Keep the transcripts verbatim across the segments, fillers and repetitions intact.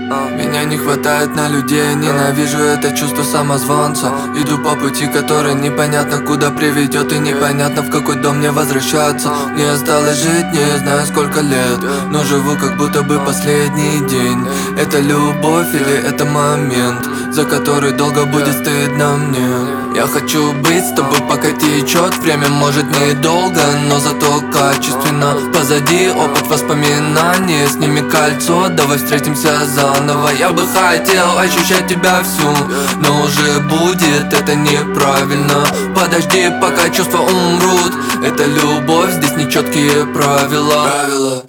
Меня не хватает на людей, ненавижу это чувство самозванца. Иду по пути, который непонятно куда приведет, и непонятно в какой дом мне возвращаться. Мне осталось жить, не знаю сколько лет, но живу как будто бы последний день. Это любовь или это момент, за который долго будет стыдно мне. Я хочу быть с тобой, пока течет время, может недолго, но зато качественно. Позади опыт воспоминаний, сними кольцо, давай встретимся заново. Я бы хотел ощущать тебя всю, но уже будет это неправильно. Подожди, пока чувства умрут, это любовь, здесь нечеткие правила, правила.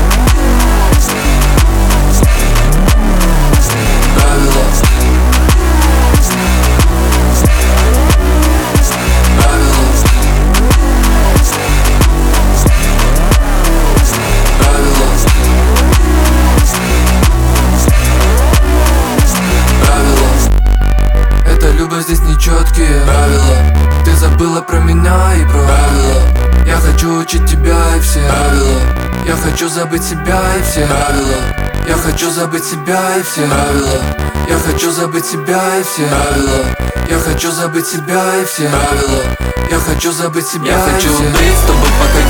Здесь нечеткие правила. Ты забыла про меня и про правила. Я хочу учить тебя и все правила. Я хочу забыть себя и все правила. Я хочу забыть себя и все правила. Я хочу забыть себя и все правила. Я хочу забыть себя и все правила. Я хочу забыть себя. Я хочу быть с тобой, пока